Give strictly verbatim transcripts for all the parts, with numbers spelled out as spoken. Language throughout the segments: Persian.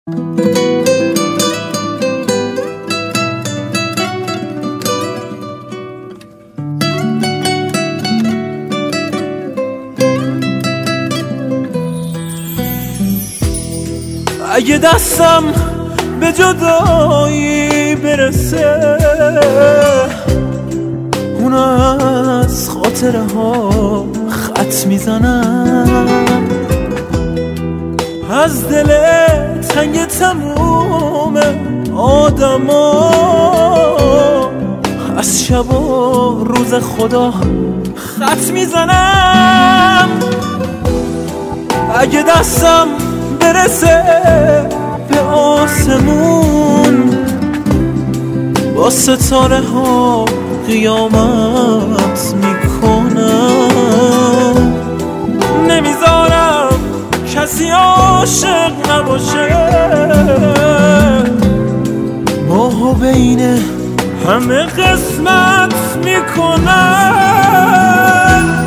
اگه دستم به جدایی برسه اون از خاطره ها خط میزنم، از دل تنگ تموم آدم ها، از شب و روز خدا خط میزنم. اگه دستم برسه به آسمون با ستاره ها قیامت میکنم، نمیذارم کسی عاشق نباشه، ماهو بین همه قسمت میکنم.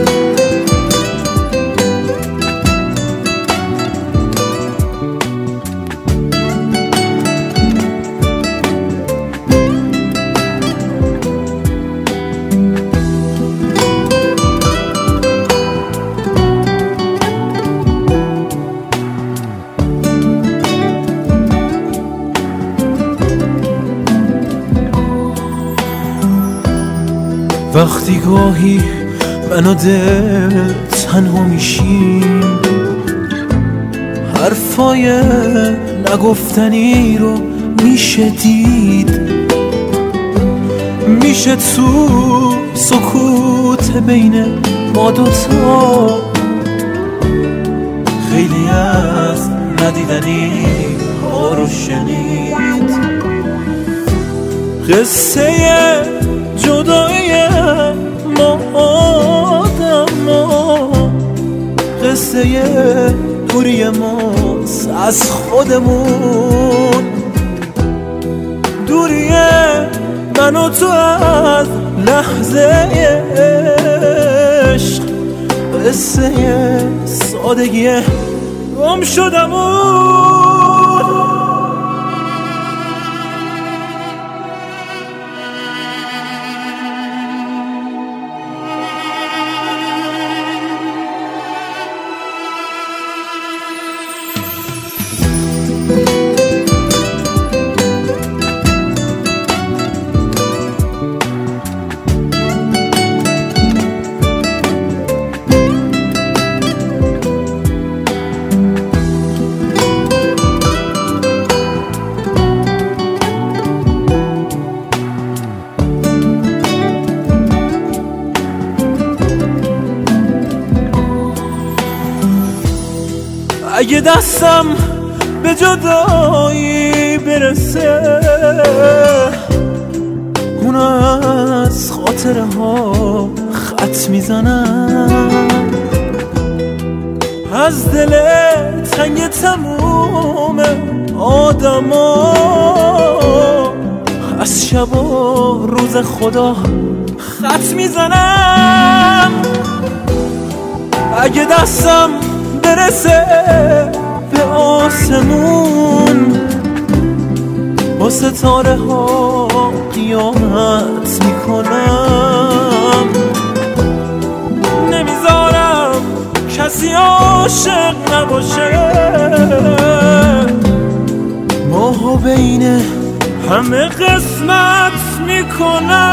وقتی گاهی من و دل تنها میشیم، حرفای نگفتنی رو میشه دید، میشه تو سکوت بین ما دوتا خیلی از ندیدنی ها رو شنید. قصه جدایی ما آدم ها، قصه دوری ماست از خودمون، دوری من و تو از لحظه عشق، قصه سادگی گم شدمون. اگه دستم به جدایی برسه اون از خاطره ها خط میزنم، از دل تنگ تموم آدم ها، از شب و روز خدا خط میزنم. اگه دستم برسه به آسمون با ستاره ها قیامت میکنم، نمیذارم کسی عاشق نباشه، ماهو بین همه قسمت میکنم.